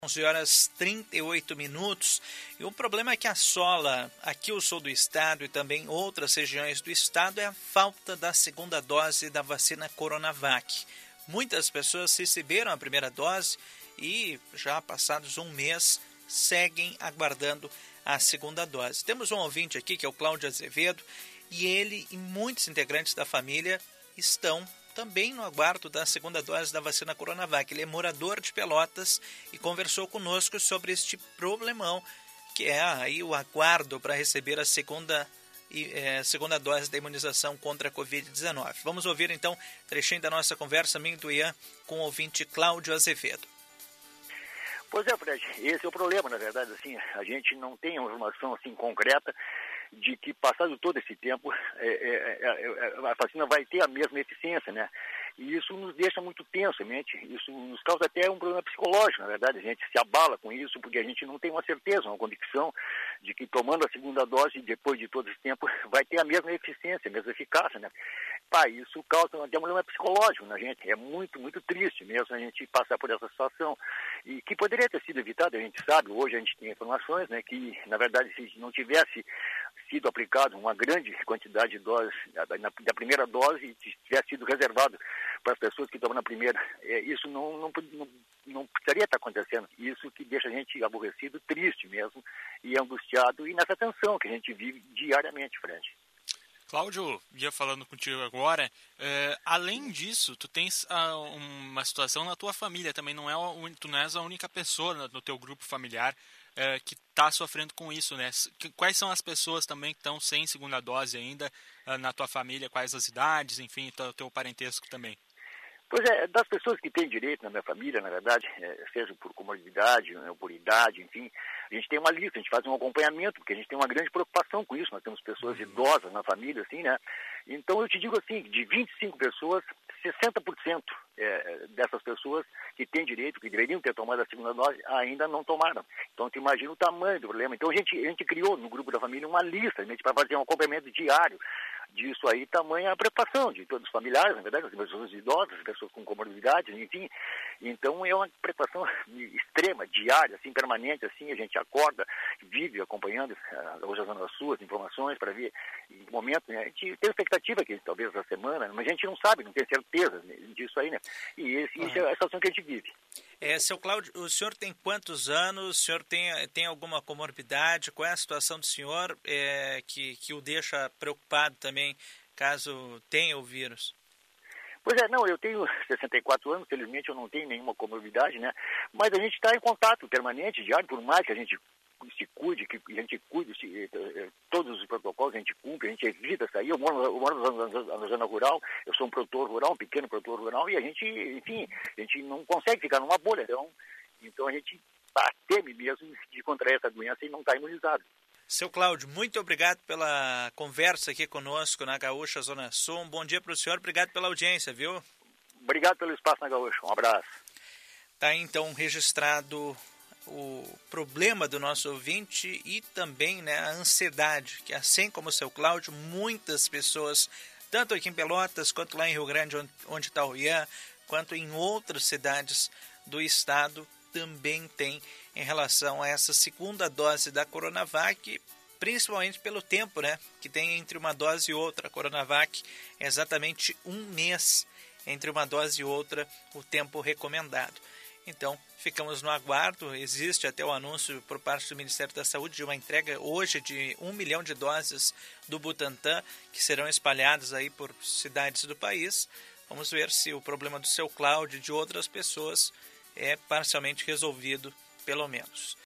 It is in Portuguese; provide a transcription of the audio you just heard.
11h38 e o problema que assola aqui o sul do estado e também outras regiões do estado é a falta da segunda dose da vacina Coronavac. Muitas pessoas receberam a primeira dose e já passados um mês seguem aguardando a segunda dose. Temos um ouvinte aqui que é o Cláudio Azevedo e ele e muitos integrantes da família estão também no aguardo da segunda dose da vacina Coronavac. Ele é morador de Pelotas e conversou conosco sobre este problemão, que é aí o aguardo para receber a segunda dose da imunização contra a Covid-19. Vamos ouvir então trechinho da nossa conversa, minha do Ian, com o ouvinte Cláudio Azevedo. Pois é, Fred, esse é o problema, na verdade, assim, a gente não tem uma informação assim concreta de que, passado todo esse tempo, a vacina vai ter a mesma eficiência, né? E isso nos deixa muito tenso, isso nos causa até um problema psicológico, na verdade, a gente se abala com isso, porque a gente não tem uma certeza, uma convicção de que tomando a segunda dose, depois de todo esse tempo, vai ter a mesma eficiência, a mesma eficácia, né? Isso causa até um problema psicológico na gente, é muito, muito triste mesmo a gente passar por essa situação, e que poderia ter sido evitado, a gente sabe, hoje a gente tem informações, né, que, na verdade, se não tivesse sido aplicado uma grande quantidade de doses da primeira dose e tivesse sido reservado para as pessoas que tomam na primeira, isso não precisaria estar acontecendo. Isso que deixa a gente aborrecido, triste mesmo, e angustiado, e nessa tensão que a gente vive diariamente, Fred. Cláudio, ia falando contigo agora, além disso, tu tens uma situação na tua família também, tu não és a única pessoa no teu grupo familiar que está sofrendo com isso, né? Quais são as pessoas também que estão sem segunda dose ainda na tua família, quais as idades, enfim, teu parentesco também? Pois é, das pessoas que têm direito na minha família, na verdade, seja por comorbidade, por idade, enfim, a gente tem uma lista, a gente faz um acompanhamento, porque a gente tem uma grande preocupação com isso, nós temos pessoas idosas na família, assim, né? Então eu te digo assim, de 25 pessoas, 60% dessas pessoas que têm direito, que deveriam ter tomado a segunda dose, ainda não tomaram. Então tu imagina o tamanho do problema. Então a gente criou no grupo da família uma lista, para fazer um acompanhamento diário disso aí, tamanha a preocupação de todos os familiares, na verdade, as pessoas idosas, as pessoas com comorbidades, enfim. Então é uma preocupação extrema, diária, assim, permanente, assim, a gente acorda, vive acompanhando hoje as suas informações para ver em que momento, né? A gente tem expectativa que talvez essa semana, mas a gente não sabe, não tem certeza disso aí, né? E isso é a situação que a gente vive. Seu Cláudio, o senhor tem quantos anos? O senhor tem alguma comorbidade? Qual é a situação do senhor que o deixa preocupado também, caso tenha o vírus? Pois é, não, eu tenho 64 anos, felizmente eu não tenho nenhuma comorbidade, né? Mas a gente está em contato permanente, diário, por mais que a gente se cuide, que a gente cuide, todos os protocolos a gente cumpre, a gente evita sair. Eu moro na zona rural, eu sou um produtor rural, um pequeno produtor rural, e a gente, enfim, a gente não consegue ficar numa bolha, então a gente teme mesmo de contrair essa doença e não está imunizado. Seu Cláudio, muito obrigado pela conversa aqui conosco na Gaúcha Zona Sul. Um bom dia para o senhor, obrigado pela audiência, viu? Obrigado pelo espaço na Gaúcha, um abraço. Tá então registrado o problema do nosso ouvinte e também, né, a ansiedade, que assim como o seu Cláudio, muitas pessoas, tanto aqui em Pelotas, quanto lá em Rio Grande, onde está o Ian, quanto em outras cidades do estado, também tem em relação a essa segunda dose da Coronavac, principalmente pelo tempo, né, que tem entre uma dose e outra. A Coronavac é exatamente um mês entre uma dose e outra, o tempo recomendado. Então, ficamos no aguardo. Existe até o anúncio por parte do Ministério da Saúde de uma entrega hoje de 1 milhão de doses do Butantan, que serão espalhadas aí por cidades do país. Vamos ver se o problema do seu Cláudio e de outras pessoas é parcialmente resolvido, pelo menos.